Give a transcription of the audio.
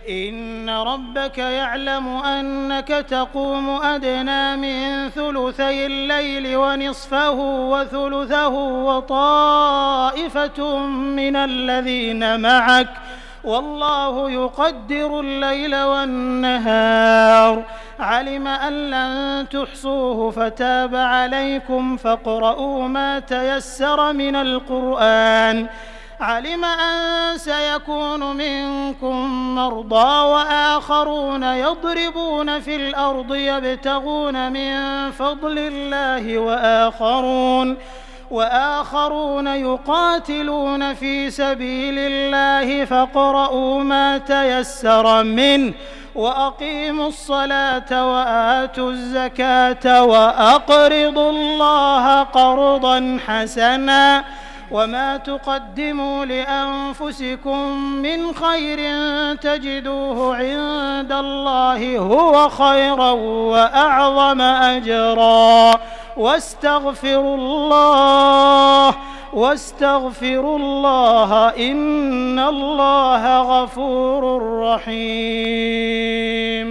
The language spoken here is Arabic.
إن ربك يعلم أنك تقوم أدنى من ثلثي الليل ونصفه وثلثه وطائفة من الذين معك والله يقدر الليل والنهار علم أن لن تحصوه فتاب عليكم فاقرؤوا ما تيسر من القرآن علم أن سيكون منكم مرضى وآخرون يضربون في الأرض يبتغون من فضل الله وآخرون يقاتلون في سبيل الله فاقرؤوا ما تيسر منه وأقيموا الصلاة وآتوا الزكاة وأقرضوا الله قرضا حسنا وما تقدموا لأنفسكم من خير تجدوه عند الله هو خيرا وأعظم أجرا واستغفروا الله إن الله غفور رحيم.